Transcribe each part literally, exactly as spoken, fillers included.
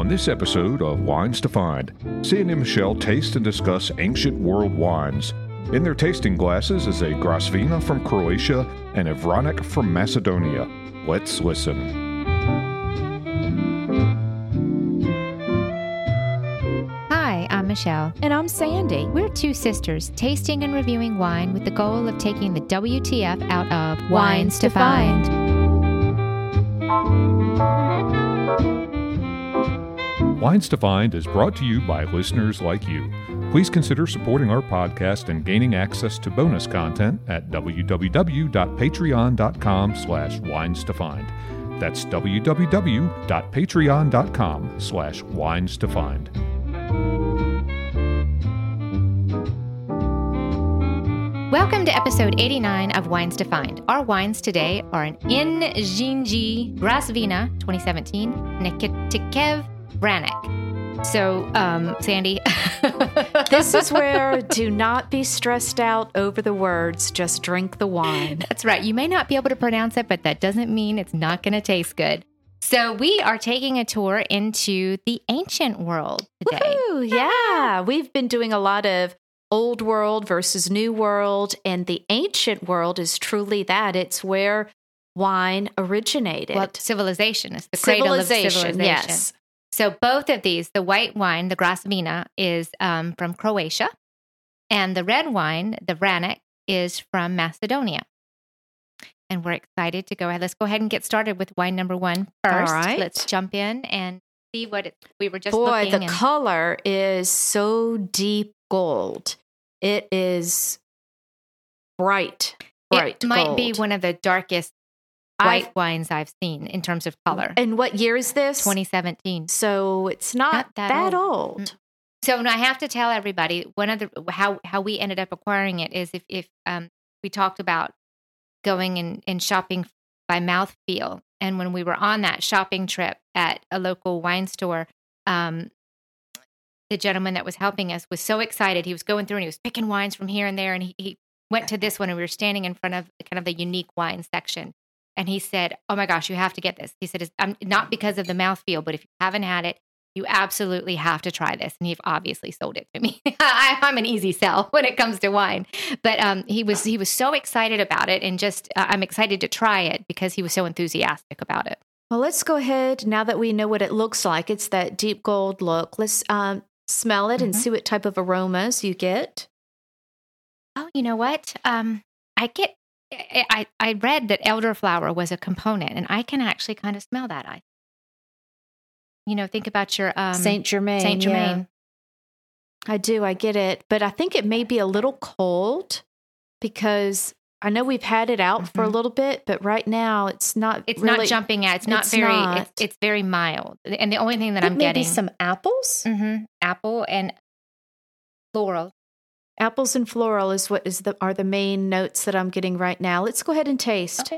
On this episode of Wines to Find, Sandy and Michelle taste and discuss ancient world wines. In their tasting glasses is a Grasvina from Croatia and a Vranik from Macedonia. Let's listen. Hi, I'm Michelle. And I'm Sandy. We're two sisters tasting and reviewing wine with the goal of taking the W T F out of Wines, Wines to to Find. Wines to Find is brought to you by listeners like you. Please consider supporting our podcast and gaining access to bonus content at www.patreon.com slash wines to find. That's www.patreon.com slash wines to find. Welcome to episode eighty-nine of Wines to Find. Our wines today are an Injinji Grasvina twenty seventeen Nikitikev Vranik. So, um, Sandy. This is where do not be stressed out over the words, just drink the wine. That's right. You may not be able to pronounce it, but that doesn't mean it's not going to taste good. So we are taking a tour into the ancient world today. Woohoo, yeah. We've been doing a lot of old world versus new world, and the ancient world is truly that. It's where wine originated. Well, civilization is the cradle of civilization. Yes. So both of these, the white wine, the Grasvina, is um, from Croatia, and the red wine, the Vranik, is from Macedonia. And we're excited to go ahead. Let's go ahead and get started with wine number one first. All right. Let's jump in and see what it, we were just Boy, looking. the and, color is so deep gold. It is bright, bright It might gold. be one of the darkest white I've, wines I've seen in terms of color. And what year is this? twenty seventeen. So it's not, not that, that old. old. So I have to tell everybody one of the how how we ended up acquiring it is if if um, we talked about going and, and shopping by mouthfeel, and when we were on that shopping trip at a local wine store, um, the gentleman that was helping us was so excited. He was going through and he was picking wines from here and there, and he, he went to this one, and we were standing in front of kind of the unique wine section. And he said, "Oh my gosh, you have to get this." He said, it's, um, not because of the mouthfeel, but if you haven't had it, you absolutely have to try this. And he obviously sold it to me. I, I'm an easy sell when it comes to wine. But um, he was he was so excited about it, and just uh, I'm excited to try it because he was so enthusiastic about it. Well, let's go ahead, now that we know what it looks like. It's that deep gold look. Let's um, smell it mm-hmm. and see what type of aromas you get. Oh, you know what? Um, I get... I, I read that elderflower was a component, and I can actually kind of smell that. I, you know, think about your um, Saint Germain. Saint Germain. Yeah. I do. I get it, but I think it may be a little cold because I know we've had it out mm-hmm. for a little bit, but right now it's not. It's really, not jumping out. It's not it's very. Not. It's, it's very mild, and the only thing that it I'm may getting be some apples, mm-hmm, apple and floral. Apples and floral is what is the are the main notes that I'm getting right now. Let's go ahead and taste. Okay.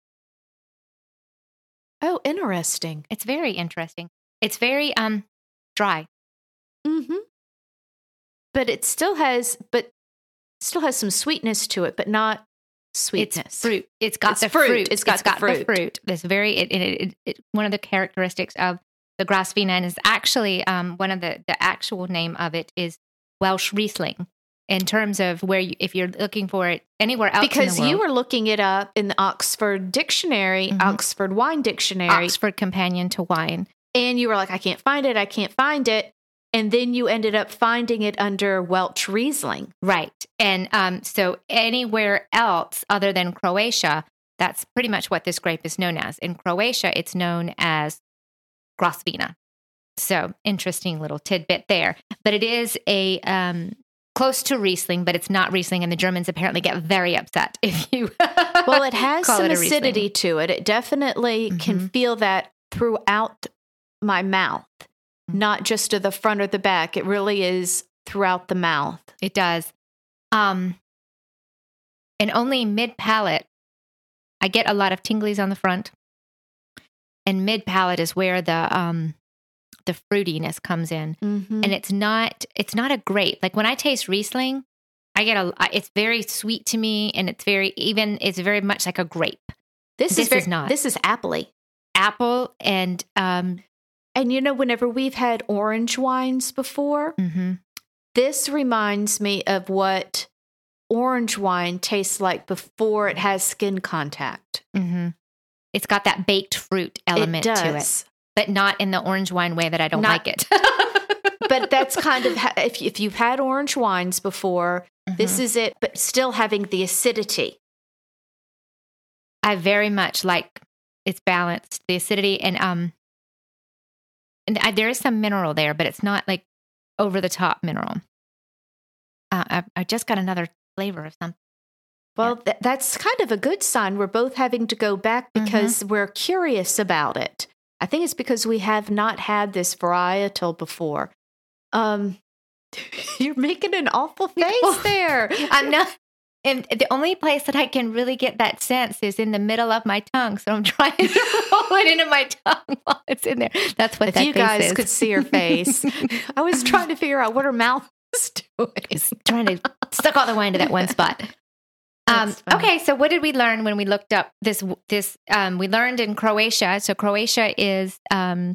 Oh, interesting. It's very interesting. It's very um dry. Mm-hmm. But it still has, but still has some sweetness to it, but not sweetness. It's fruit. It's got it's the fruit. fruit. It's got, it's the, got fruit. the fruit. This very it, it, it, it, one of the characteristics of the Grasvina, and is actually um one of the the actual name of it is Welsh Riesling. In terms of where, you, if you're looking for it anywhere else because in the world. You were looking it up in the Oxford Dictionary, mm-hmm. Oxford Wine Dictionary. Oxford Companion to Wine. And you were like, I can't find it, I can't find it. And then you ended up finding it under Welsh Riesling. Right. And um, so anywhere else other than Croatia, that's pretty much what this grape is known as. In Croatia, it's known as Grasvina. So interesting little tidbit there. But it is a... Um, close to Riesling, but it's not Riesling, and the Germans apparently get very upset if you well, it has call some it acidity to it. It definitely mm-hmm. can feel that throughout my mouth, mm-hmm. not just to the front or the back. It really is throughout the mouth. It does. Um, and only mid-palate, I get a lot of tinglies on the front, and mid-palate is where the... Um, the fruitiness comes in, mm-hmm. and it's not it's not a grape. Like when I taste Riesling, I get a it's very sweet to me, and it's very even it's very much like a grape. This, this is, very, is not. This is appley. Apple and um And, you know, whenever we've had orange wines before, Mm-hmm. this reminds me of what orange wine tastes like before it has skin contact. Mm-hmm. It's got that baked fruit element it to does. it, but not in the orange wine way that I don't Not- like it. But that's kind of, ha- if, if you've had orange wines before, this Mhm. is it, but still having the acidity. I very much like it's balanced, the acidity, and um, and I, there is some mineral there, but it's not like over the top mineral. Uh, I, I just got another flavor of something. Well, th- that's kind of a good sign. We're both having to go back because we're curious about it. I think it's because we have not had this varietal before. Um, you're making an awful face there. I'm not. And the only place that I can really get that sense is in the middle of my tongue. So I'm trying to roll it into my tongue while it's in there. That's what If that you face guys is. could see her face. I was trying to figure out what her mouth was doing. It's trying to suck all the wine to that one spot. Um, That's fine. okay, so what did we learn when we looked up this? This um, we learned in Croatia. So Croatia is um,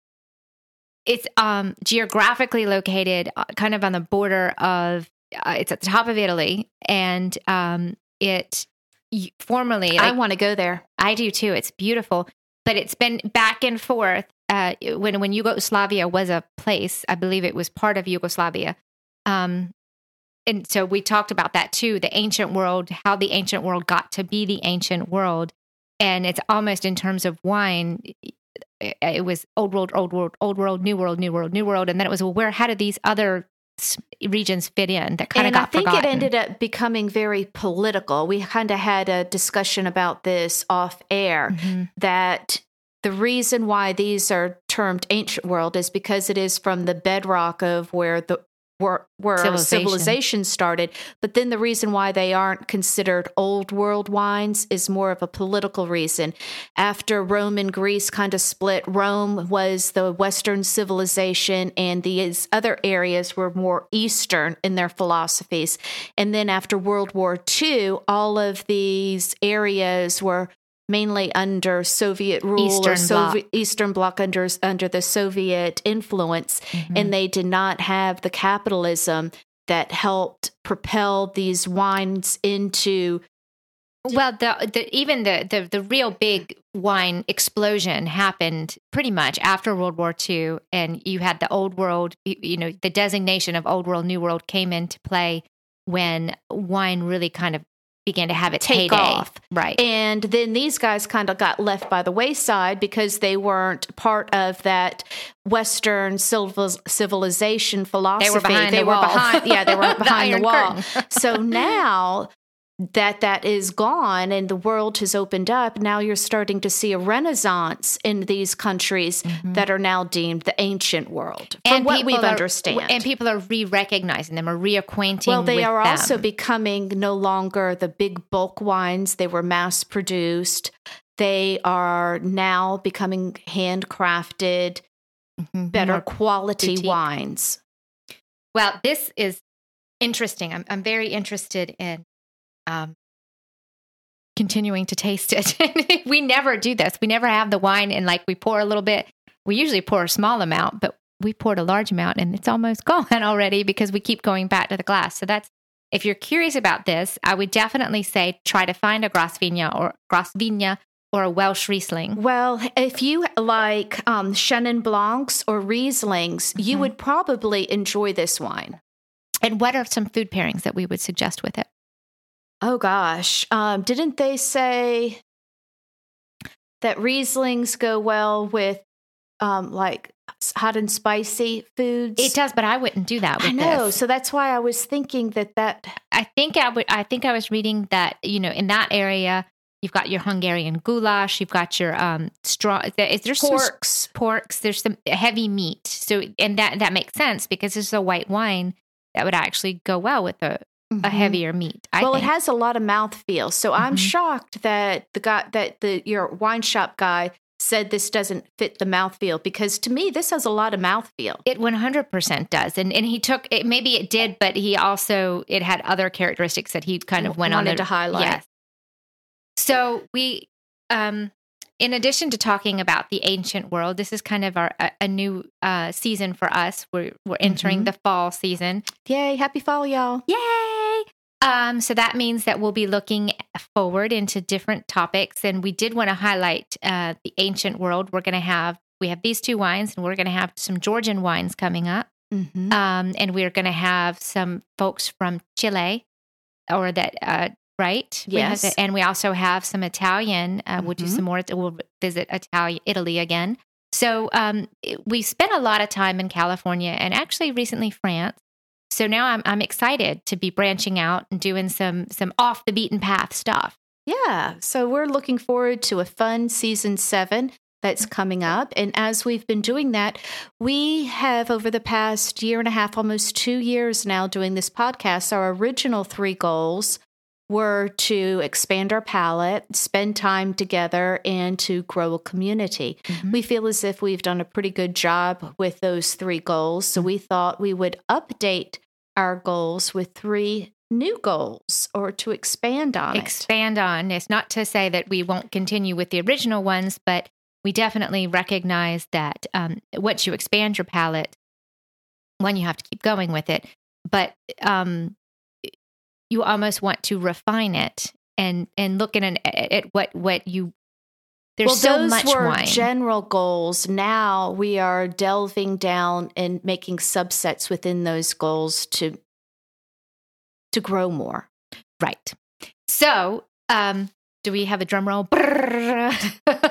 it's um, geographically located uh, kind of on the border of. Uh, it's at the top of Italy, and um, it y- formerly. Like, I want to go there. I do too. It's beautiful, but it's been back and forth. Uh, when when Yugoslavia was a place, I believe it was part of Yugoslavia. Um, and so we talked about that too, the ancient world, how the ancient world got to be the ancient world. And it's almost in terms of wine, it, it was old world, old world, old world, new world, new world, new world. And then it was, well, where, how did these other s- regions fit in that kind of And got I think forgotten? it ended up becoming very political. We kind of had a discussion about this off air, Mhm. that the reason why these are termed ancient world is because it is from the bedrock of where the where, where Civilization. civilization started. But then the reason why they aren't considered old world wines is more of a political reason. After Rome and Greece kind of split, Rome was the Western civilization and these other areas were more Eastern in their philosophies. And then after World War Two, all of these areas were mainly under Soviet rule Eastern or Soviet Eastern Bloc under under the Soviet influence, Mhm. and they did not have the capitalism that helped propel these wines into. Well, the, the even the, the the real big wine explosion happened pretty much after World War Two, and you had the old world. You, you know, the designation of old world, new world came into play when wine really kind of began to have its Take heyday. off. Right. And then these guys kind of got left by the wayside because they weren't part of that Western civil- civilization philosophy. They were behind They the were wall. behind, yeah, they were The behind the, Iron wall. Curtain. So now that that is gone and the world has opened up, now you're starting to see a renaissance in these countries that are now deemed the ancient world, from what we people are- understand. And people are re-recognizing them or reacquainting Well, they with are them. also becoming no longer the big bulk wines. They were mass produced. They are now becoming handcrafted, Mhm. better More quality boutique. wines. Well, this is interesting. I'm I'm very interested in um, continuing to taste it. We never do this. We never have the wine and like we pour a little bit. We usually pour a small amount, but we poured a large amount and it's almost gone already because we keep going back to the glass. So that's, if you're curious about this, I would definitely say try to find a Grosvina or Grosvina or a Welsh Riesling. Well, if you like um, Chenin Blancs or Rieslings, you Mhm. would probably enjoy this wine. And what are some food pairings that we would suggest with it? Oh gosh, um, didn't they say that Rieslings go well with um, like hot and spicy foods? It does, but I wouldn't do that with I know, this. so that's why I was thinking that that. I think I would. I think I was reading that, you know, in that area, you've got your Hungarian goulash, you've got your um strong. Is there some Porks. porks? There's some heavy meat. So, and that that makes sense because this is a white wine that would actually go well with a, a Mhm. heavier meat. I well, think. it has a lot of mouthfeel, so I'm Mhm. shocked that the guy that the your wine shop guy said this doesn't fit the mouthfeel, because to me this has a lot of mouthfeel. It one hundred percent does, and and he took it. Maybe it did, but he also it had other characteristics that he kind of went on Wanted the- to highlight. Yes. So we, um, in addition to talking about the ancient world, this is kind of our a, a new uh, season for us. We're we're entering mm-hmm. the fall season. Yay! Happy fall, y'all! Yay! Um, so that means that we'll be looking forward into different topics, and we did want to highlight uh, the ancient world. We're going to have we have these two wines, and we're going to have some Georgian wines coming up, mm-hmm. um, and we're going to have some folks from Chile, or that. Uh, Right. Yes. We and we also have some Italian. Uh, we'll mm-hmm. do some more. We'll visit Italy, Italy again. So um, we spent a lot of time in California and actually recently France. So now I'm I'm excited to be branching out and doing some some off the beaten path stuff. Yeah. So we're looking forward to a fun season seven that's coming up. And as we've been doing that, we have over the past year and a half, almost two years now doing this podcast, our original three goals were to expand our palate, spend time together, and to grow a community. Mm-hmm. We feel as if we've done a pretty good job with those three goals. So we thought we would update our goals with three new goals or to expand on expand it. Expand on. It's not to say that we won't continue with the original ones, but we definitely recognize that um, once you expand your palate, one, you have to keep going with it. But um you almost want to refine it and and look at an, at what what you. There's well, so those much were wine. General goals. Now we are delving down and making subsets within those goals to to grow more. Right. So, um, do we have a drum roll? Is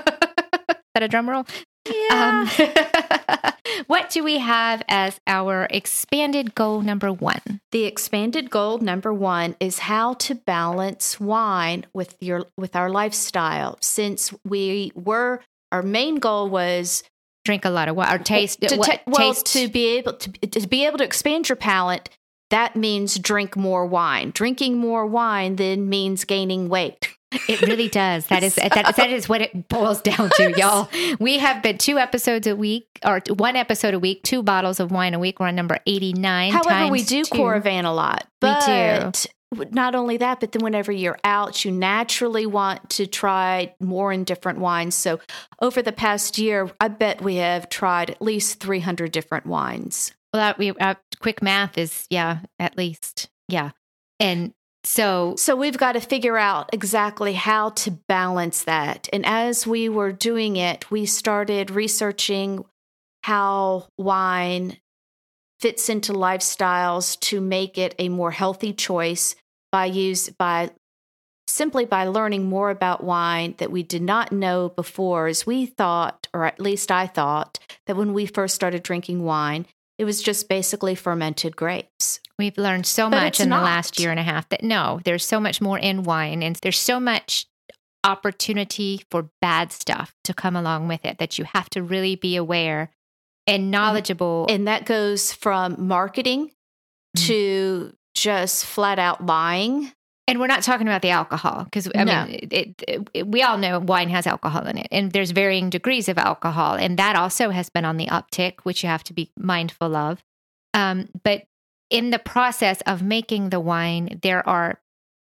that a drum roll? Yeah. Um, what do we have as our expanded goal number one? The expanded goal number one is how to balance wine with your with our lifestyle. Since we were, our main goal was drink a lot of wine or taste. To, what, ta- well, taste. to be able to to be able to expand your palate. That means drink more wine. Drinking more wine then means gaining weight. It really does. That is so, that, that is what it boils down to, y'all. We have been two episodes a week, or one episode a week, two bottles of wine a week. We're on number eighty-nine. However, we two. do Coravin a lot. But we do. Not only that, but then whenever you're out, you naturally want to try more and different wines. So over the past year, I bet we have tried at least three hundred different wines. Well, that, we uh, quick math is, yeah, at least. Yeah. And So, so we've got to figure out exactly how to balance that. And as we were doing it, we started researching how wine fits into lifestyles to make it a more healthy choice by use by simply by learning more about wine that we did not know before. As we thought, or at least I thought, that when we first started drinking wine, it was just basically fermented grapes. We've learned so But much it's in not. the last year and a half that no, there's so much more in wine, and there's so much opportunity for bad stuff to come along with it that you have to really be aware and knowledgeable. And that goes from marketing mm-hmm. to just flat out lying. And we're not talking about the alcohol because I No. mean, it, it, it, we all know wine has alcohol in it, and there's varying degrees of alcohol, and that also has been on the uptick, which you have to be mindful of. Um, but in the process of making the wine, there are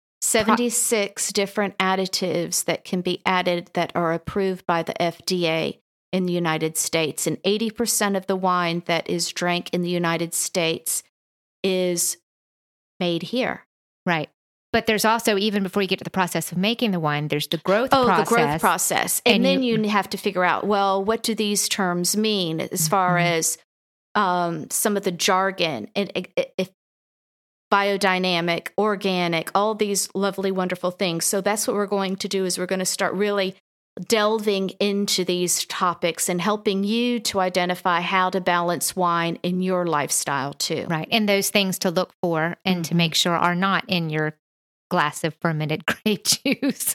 seventy-six pro- different additives that can be added that are approved by the F D A in the United States, and eighty percent of the wine that is drank in the United States is made here. Right. But there's also, even before you get to the process of making the wine, there's the growth oh, process. the growth process. And, and then you, you have to figure out, well, what do these terms mean as far mm-hmm. as um, some of the jargon, and if biodynamic, organic, all these lovely, wonderful things. So that's what we're going to do is we're going to start really delving into these topics and helping you to identify how to balance wine in your lifestyle too. Right. And those things to look for and mm-hmm. to make sure are not in your glass of fermented grape juice.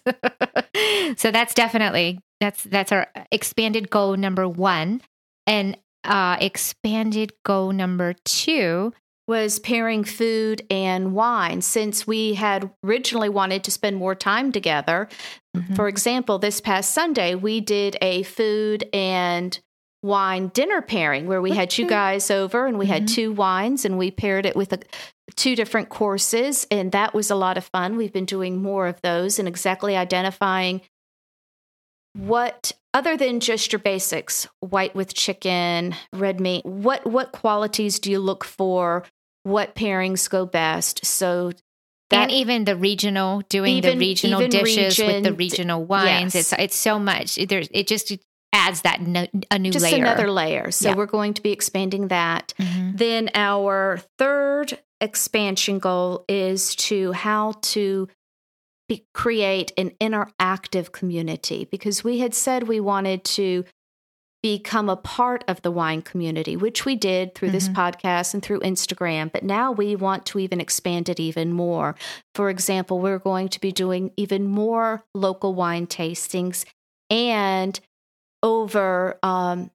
So that's definitely, that's, that's our expanded goal number one. And uh, expanded goal number two was pairing food and wine. Since we had originally wanted to spend more time together, mm-hmm. for example, this past Sunday, we did a food and wine dinner pairing where we had you guys over and we mm-hmm. had two wines and we paired it with a, two different courses. And that was a lot of fun. We've been doing more of those and exactly identifying what, other than just your basics, white with chicken, red meat, what, what qualities do you look for? What pairings go best? So that, and even the regional, doing even, the regional even dishes region, with the regional wines. Yes. It's it's so much. There's it just adds that no, a new just layer. another layer. So Yeah. we're going to be expanding that. Mhm. Then our third expansion goal is to how to be, create an interactive community, because we had said we wanted to become a part of the wine community, which we did through this Mhm. podcast and through Instagram. But now we want to even expand it even more. For example, we're going to be doing even more local wine tastings and over um,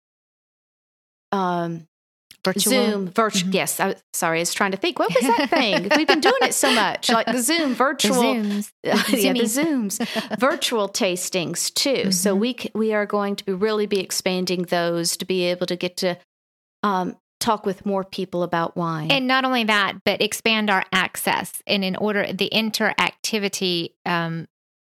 um, Virtual. Zoom, virtual. Mhm. Yes, I, sorry, I was trying to think. What was that thing? We've been doing it so much, like the Zoom The virtual, Zooms. yeah, the Zoomies. Zooms, virtual tastings too. So Mhm. we c- we are going to be really be expanding those to be able to get to um, talk with more people about wine. And not only that, but expand our access. And in order, the interactivity, um,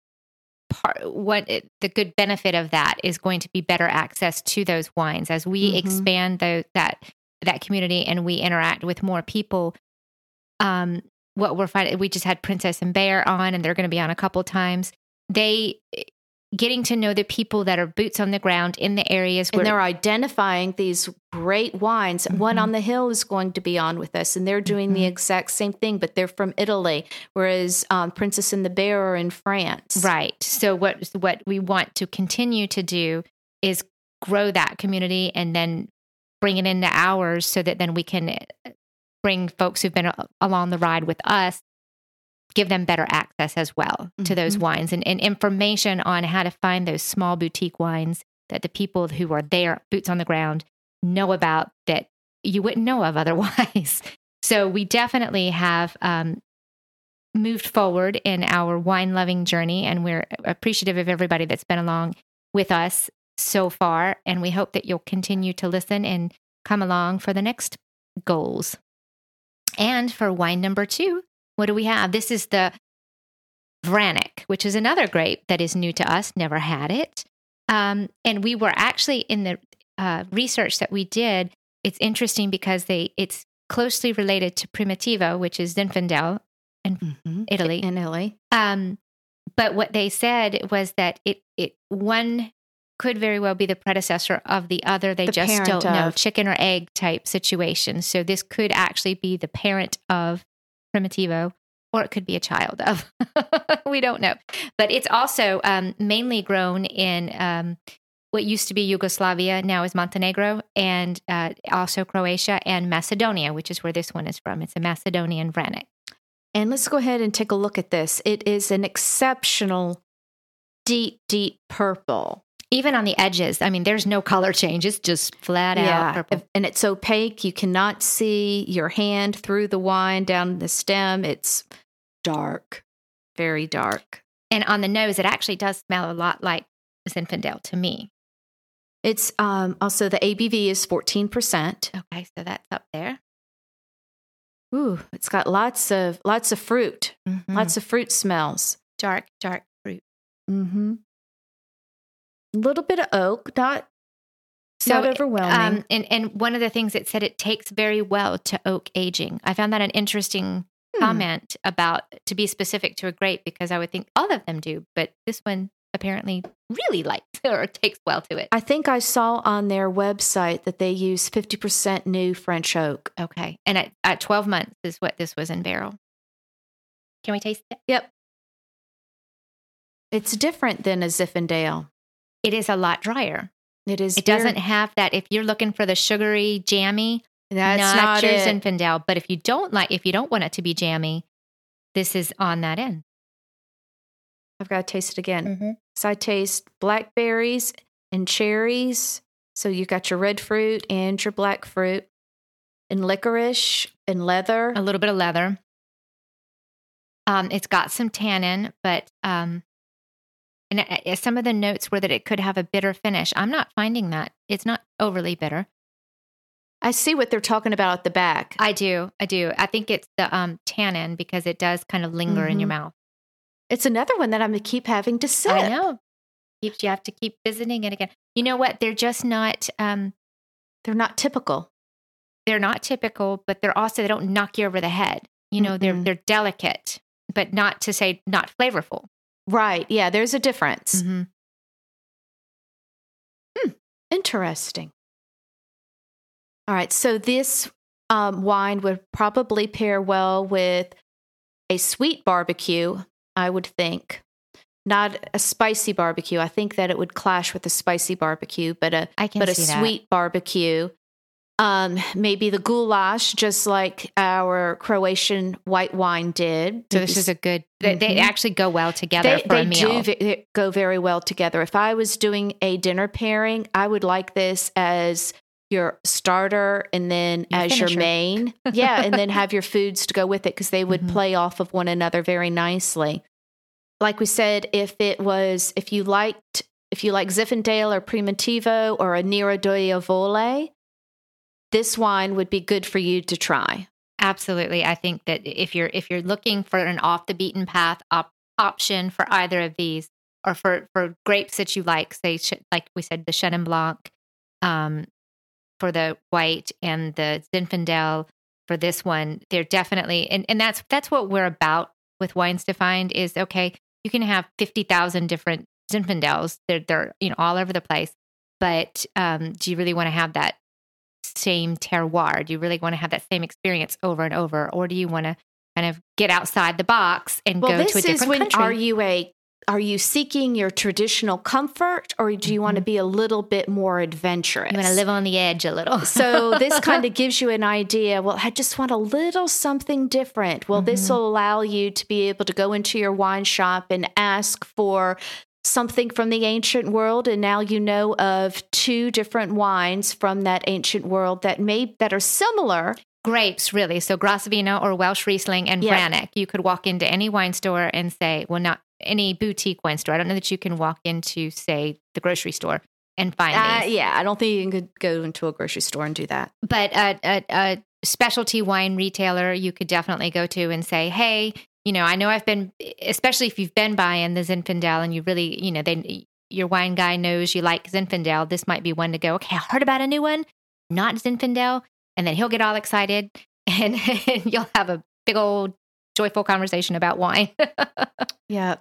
part, what it, the good benefit of that is going to be better access to those wines as we Mhm. expand the, that that community and we interact with more people. Um, what we're finding, we just had Princess and Bear on, and they're going to be on a couple times. They getting to know the people that are boots on the ground in the areas and where they're identifying these great wines. One Mhm. on the Hill is going to be on with us, and they're doing the Mhm. exact same thing, but they're from Italy, whereas um, Princess and the Bear are in France. Right. So what what we want to continue to do is grow that community and then bring it into ours so that then we can bring folks who've been a- along the ride with us, give them better access as well to those Mhm. wines and, and information on how to find those small boutique wines that the people who are there, boots on the ground, know about that you wouldn't know of otherwise. So we definitely have um, moved forward in our wine loving journey, and we're appreciative of everybody that's been along with us so far. And we hope that you'll continue to listen and come along for the next goals. And for wine number two, what do we have? This is the Vranic, which is another grape that is new to us, never had it. Um, and we were actually in the uh, research that we did. It's interesting because they it's closely related to Primitivo, which is Zinfandel in Mhm. Italy. In Italy. Um, but what they said was that it it one could very well be the predecessor of the other. They The just parent don't know, of. chicken or egg type situation. So this could actually be the parent of Primitivo, or it could be a child of. We don't know. But it's also um, mainly grown in um, what used to be Yugoslavia, now is Montenegro, and uh, also Croatia and Macedonia, which is where this one is from. It's a Macedonian Vranic. And let's go ahead and take a look at this. It is an exceptional deep, deep purple. Even on the edges, I mean, there's no color change. It's just flat out purple. If- and it's opaque. You cannot see your hand through the wine down the stem. It's dark, very dark. And on the nose, it actually does smell a lot like Zinfandel to me. It's um, also the A B V is fourteen percent. Okay, so that's up there. Ooh, it's got lots of lots of fruit, Mhm. lots of fruit smells. dark, dark fruit. Mm-hmm. A little bit of oak, not So, not overwhelming. Um, and, and one of the things it said, it takes very well to oak aging. I found that an interesting Hmm. comment about, to be specific to a grape, because I would think all of them do, but this one apparently really likes or takes well to it. I think I saw on their website that they use fifty percent new French oak. Okay. And at, at twelve months is what this was in barrel. Can we taste it? Yep. It's different than a Zinfandel. It is a lot drier. It is. It very- doesn't have that. If you're looking for the sugary, jammy, That's not, not your it. Zinfandel. But if you don't like, if you don't want it to be jammy, this is on that end. I've got to taste it again. Mm-hmm. So I taste blackberries and cherries. So you got your red fruit and your black fruit, and licorice and leather. A little bit of leather. Um, it's got some tannin, but um, and it, it- some of the notes were that it could have a bitter finish. I'm not finding that. It's not overly bitter. I see what they're talking about at the back. I do. I do. I think it's the um, tannin because it does kind of linger in your Mhm. mouth. It's another one that I'm going to keep having to sip. I know. keeps you have to keep visiting it again. You know what? They're just not. Um, they're not typical. They're not typical, but they're also they don't knock you over the head. You know, mm-hmm. they're they're delicate, but not to say not flavorful. Right? Yeah, there's a difference. Mm-hmm. Hmm. Interesting. All right, so this um, wine would probably pair well with a sweet barbecue, I would think. Not a spicy barbecue. I think that it would clash with a spicy barbecue, but a I can but a see sweet that. barbecue. Um, maybe the goulash, just like our Croatian white wine did. So this is a good. They, mm-hmm. they actually go well together they, for they a meal. They do v- go very well together. If I was doing a dinner pairing, I would like this as your starter and then your as finisher. Your main. Yeah, and then have your foods to go with it because they would mm-hmm. play off of one another very nicely. Like we said, if it was, if you liked, if you like Zinfandel or Primitivo or a Nero d'Aiole, this wine would be good for you to try. Absolutely. I think that if you're if you're looking for an off the beaten path op- option for either of these, or for, for grapes that you like, say like we said, the Chenin Blanc um, for the white and the Zinfandel for this one, they're definitely and, and that's that's what we're about with Wines to Find is okay. You can have fifty thousand different Zinfandels. They're, they're, you know, all over the place. But um, do you really want to have that same terroir? Do you really want to have that same experience over and over? Or do you want to kind of get outside the box and well, go to a different is when, country? Are you a Are you seeking your traditional comfort, or do you mm-hmm. want to be a little bit more adventurous? You want to live on the edge a little. So this kind of gives you an idea. Well, I just want a little something different. Well, mm-hmm. this will allow you to be able to go into your wine shop and ask for something from the ancient world, and now you know of two different wines from that ancient world that may that are similar. Grapes, really. So Gros Vino or Welsh Riesling and yeah. Vranic. You could walk into any wine store and say, well, not any boutique wine store. I don't know that you can walk into, say, the grocery store and find uh, these. Yeah, I don't think you can go into a grocery store and do that. But a, a, a specialty wine retailer, you could definitely go to and say, hey, you know, I know I've been, especially if you've been buying the Zinfandel and you really, you know, they, your wine guy knows you like Zinfandel. This might be one to go, okay, I heard about a new one, not Zinfandel. And then he'll get all excited and, and you'll have a big old joyful conversation about wine. Yeah.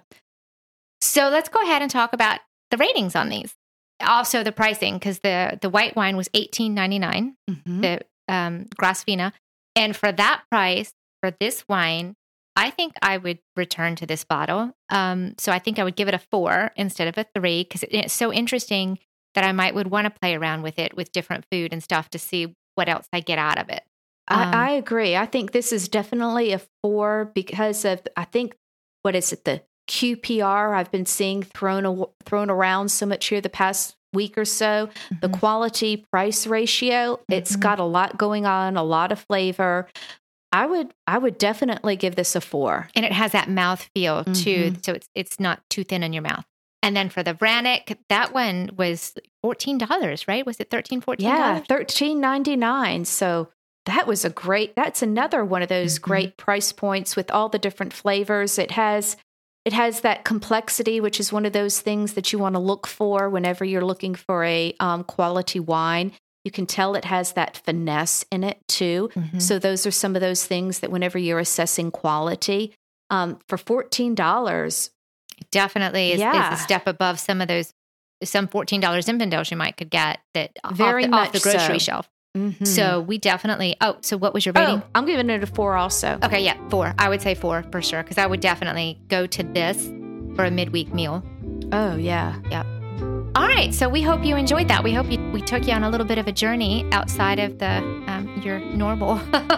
So let's go ahead and talk about the ratings on these. Also the pricing, because the, the white wine was eighteen ninety-nine, mm-hmm. the um, Gros Vino. And for that price, for this wine, I think I would return to this bottle. Um, so I think I would give it a four instead of a three, because it, it's so interesting that I might would want to play around with it with different food and stuff to see what else I get out of it. Um, I, I agree. I think this is definitely a four because of, I think, what is it, the Q P R I've been seeing thrown thrown around so much here the past week or so. Mm-hmm. The quality price ratio, mm-hmm. it's got a lot going on, a lot of flavor. I would I would definitely give this a four. And it has that mouth feel too, mm-hmm. so it's it's not too thin in your mouth. And then for the Vranic, that one was fourteen dollars, right? Was it thirteen dollars, fourteen dollars? Yeah, thirteen ninety-nine. So that was a great, that's another one of those mm-hmm. great price points with all the different flavors. It has it has that complexity, which is one of those things that you want to look for whenever you're looking for a um, quality wine. You can tell it has that finesse in it too. Mm-hmm. So those are some of those things that whenever you're assessing quality, um, for fourteen dollars, definitely is, yeah. is a step above some of those, some fourteen dollars Zinfandels you might could get that very off the, much off the grocery so. shelf. Mm-hmm. So we definitely, oh, so what was your rating? Oh, I'm giving it a four also. Okay, yeah, four. I would say four for sure, because I would definitely go to this for a midweek meal. Oh, yeah. Yep. All right, so we hope you enjoyed that. We hope you, we took you on a little bit of a journey outside of the um, your normal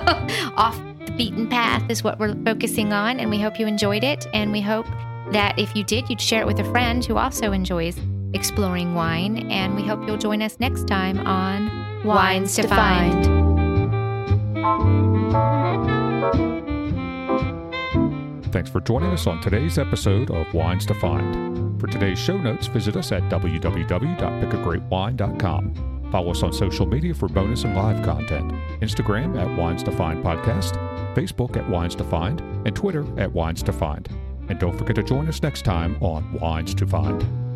off the beaten path is what we're focusing on, and we hope you enjoyed it. And we hope that if you did, you'd share it with a friend who also enjoys exploring wine. And we hope you'll join us next time on Wines, Wines to, to Find. Find. Thanks for joining us on today's episode of Wines to Find. For today's show notes, visit us at w w w dot pick a great wine dot com. Follow us on social media for bonus and live content. Instagram at Wines to Find Podcast, Facebook at Wines to Find, and Twitter at Wines to Find. And don't forget to join us next time on Wines to Find.